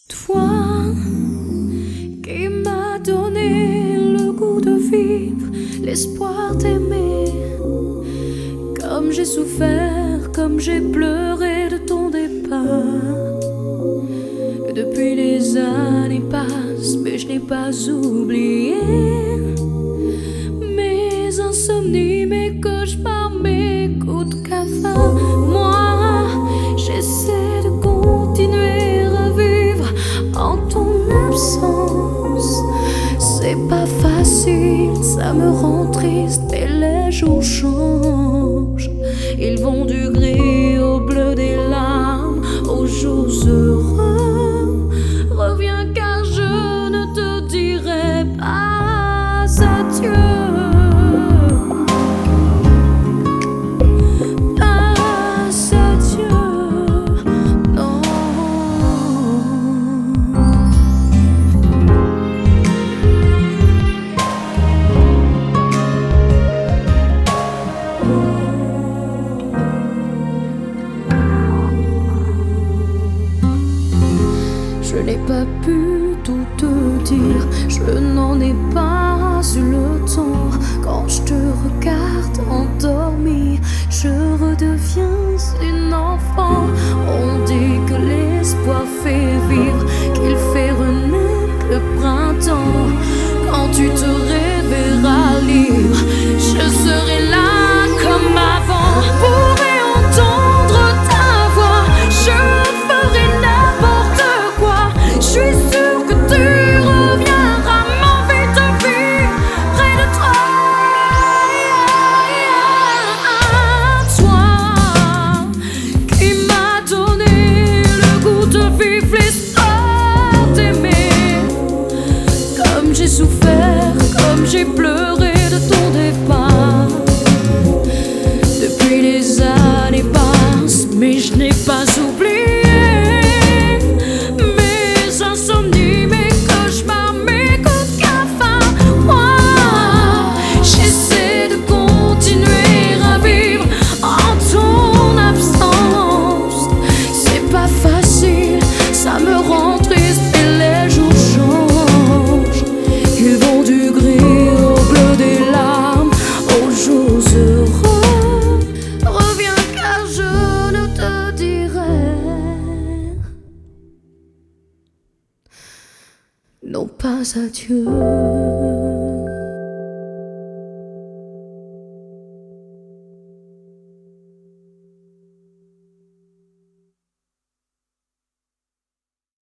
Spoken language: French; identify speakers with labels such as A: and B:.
A: Toi qui m'as donné le goût de vivre, l'espoir d'aimer, comme j'ai souffert, comme j'ai pleuré de ton départ. Depuis les années passent, mais je n'ai pas oublié mes insomnies, mes cauchemars, mes coups de cafard. Moi, j'essaie de continuer à vivre en ton absence. C'est pas facile, ça me rend triste, mais les jours changent. Ils vont du gris au bleu des larmes, aux jours heureux. Reviens car je ne te dirai pas adieu. Je n'ai pas pu tout te dire, je n'en ai pas eu le temps. Quand je te regarde endormi, je redeviens une enfant. On dit que l'espoir fait vivre, qu'il fait renaître le printemps. Quand tu te réveilleras libre, je serai là comme avant. Pourrais entendre ta voix, je ferai n'importe quoi. Je suis sûre que tu reviendras, m'envie de vivre près de toi. Toi qui m'as donné le goût de vivre, l'espoir d'aimer, comme j'ai souffert, comme j'ai pleuré de ton départ. Depuis les années passent, mais je n'ai pas oublié non pas adieu.